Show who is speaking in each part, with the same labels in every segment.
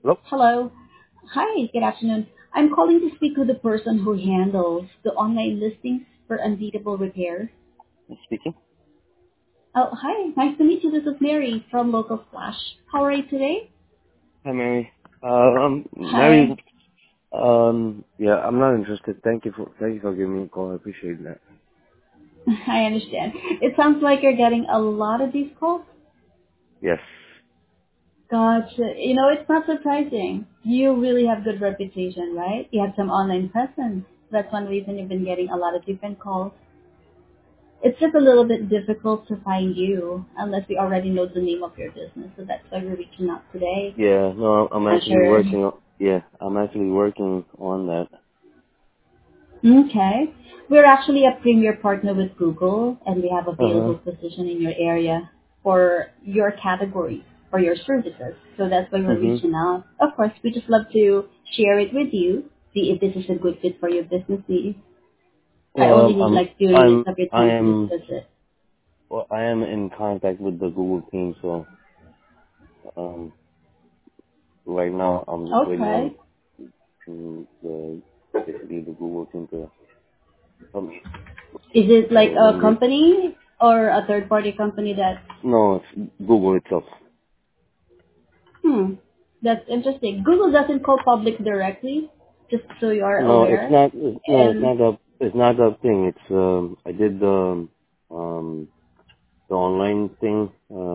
Speaker 1: Hello?
Speaker 2: Hello. Hi, good afternoon. I'm calling to speak with the person who handles the online listings for Unbeatable Repair.
Speaker 1: Speaking.
Speaker 2: Oh, hi. Nice to meet you. This is Mary from Local Flash. How are you today?
Speaker 1: Hi, Mary. Mary,
Speaker 2: Hi.
Speaker 1: yeah, I'm not interested. Thank you for giving me a call. I appreciate that.
Speaker 2: I understand. It sounds like you're getting a lot of these calls.
Speaker 1: Yes.
Speaker 2: Gotcha. It's not surprising. You really have good reputation, right? You have some online presence. That's one reason you've been getting a lot of different calls. It's just a little bit difficult to find you unless we already know the name of your business. So that's why we're reaching out today.
Speaker 1: Yeah, no, I'm
Speaker 2: Not
Speaker 1: actually
Speaker 2: sure.
Speaker 1: working on, yeah, I'm actually working on that.
Speaker 2: Okay. We're actually a premier partner with Google and we have
Speaker 1: Uh-huh.
Speaker 2: available position in your area for your category for your services. So that's why we're
Speaker 1: Mm-hmm.
Speaker 2: reaching out. Of course, we just love to share it with you, see if this is a good fit for your business needs. I only
Speaker 1: Well,
Speaker 2: need like few minutes
Speaker 1: I'm,
Speaker 2: of your
Speaker 1: I
Speaker 2: time to
Speaker 1: am,
Speaker 2: discuss it.
Speaker 1: well, I am in contact with the Google team, so, um, right now I'm just waiting on
Speaker 2: Okay.
Speaker 1: basically the Google team to help me.
Speaker 2: Is it
Speaker 1: So
Speaker 2: like a
Speaker 1: when they,
Speaker 2: company or a third party company that,
Speaker 1: no, it's Google itself.
Speaker 2: hmm, that's interesting. Google doesn't call public directly, just so you are
Speaker 1: No, it's
Speaker 2: aware.
Speaker 1: not. No, it's
Speaker 2: And
Speaker 1: not a. It's not a thing. It's I did um the online thing.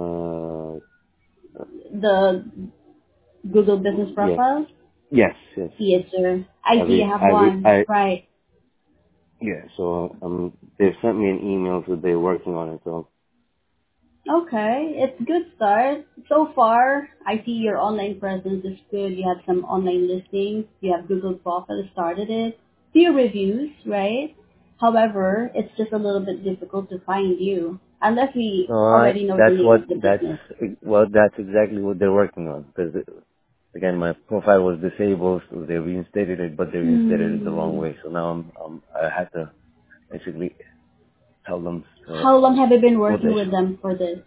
Speaker 2: the Google business
Speaker 1: Yes,
Speaker 2: profile?
Speaker 1: yes, yes.
Speaker 2: Yes, sir. I
Speaker 1: I
Speaker 2: see you
Speaker 1: re,
Speaker 2: have
Speaker 1: I re,
Speaker 2: one.
Speaker 1: I
Speaker 2: Right.
Speaker 1: yeah. So they sent me an email so they're working on it. So
Speaker 2: Okay, it's a good start. So far, I see your online presence is good. You have some online listings. You have Google profile started it. Few reviews, right? However, it's just a little bit difficult to find you unless we already know the
Speaker 1: that's
Speaker 2: name
Speaker 1: what
Speaker 2: of the business.
Speaker 1: that's exactly what they're working on. Because again, my profile was disabled, so they reinstated it, but they reinstated it the wrong
Speaker 2: Hmm.
Speaker 1: way. So now I had to basically tell them
Speaker 2: How long have you been
Speaker 1: what the
Speaker 2: working with
Speaker 1: issue.
Speaker 2: them for this?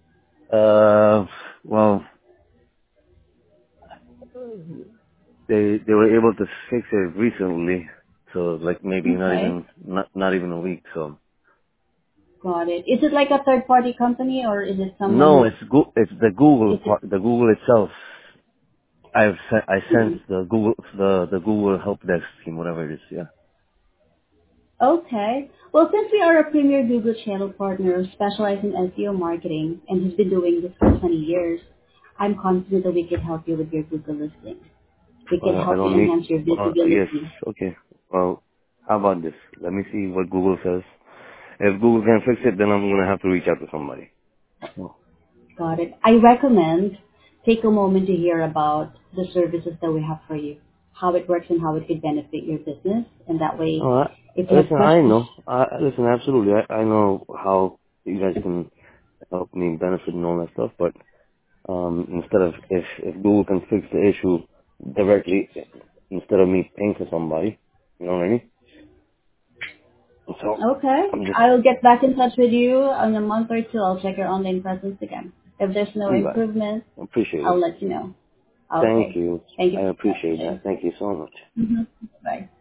Speaker 1: Well, they were able to fix it recently, so like maybe
Speaker 2: Okay,
Speaker 1: not even a week. So
Speaker 2: got it. Is it like a third party company or is it
Speaker 1: no,
Speaker 2: someone?
Speaker 1: it's the Google
Speaker 2: Is it?
Speaker 1: part, the Google itself. I
Speaker 2: Hmm.
Speaker 1: sent the Google help desk team, whatever it is. Yeah.
Speaker 2: Okay. Well, since we are a premier Google channel partner specializing in SEO marketing and has been doing this for 20 years, I'm confident that we can help you with your Google listing. We can
Speaker 1: I
Speaker 2: help you
Speaker 1: don't need.
Speaker 2: enhance your
Speaker 1: Yes.
Speaker 2: visibility.
Speaker 1: Okay. Well, how about this? Let me see what Google says. If Google can fix it, then I'm gonna have to reach out to somebody. Oh.
Speaker 2: Got it. I recommend take a moment to hear about the services that we have for you, how it works and how it could benefit your business. And that way,
Speaker 1: Oh,
Speaker 2: if you have
Speaker 1: listen, I
Speaker 2: questions,
Speaker 1: know. Listen, absolutely. I know how you guys can help me benefit and all that stuff, but instead of if Google can fix the issue directly instead of me paying for somebody, you know what I mean? So
Speaker 2: okay,
Speaker 1: I'm just
Speaker 2: I'll get back in touch with you in a month or two. I'll check your online presence again. If there's no
Speaker 1: you guys.
Speaker 2: improvement,
Speaker 1: Appreciate
Speaker 2: I'll
Speaker 1: it.
Speaker 2: let you know.
Speaker 1: Thank
Speaker 2: Okay.
Speaker 1: you.
Speaker 2: Thank you
Speaker 1: I
Speaker 2: for your time
Speaker 1: appreciate that.
Speaker 2: today.
Speaker 1: Thank you so much.
Speaker 2: Hmm. Bye.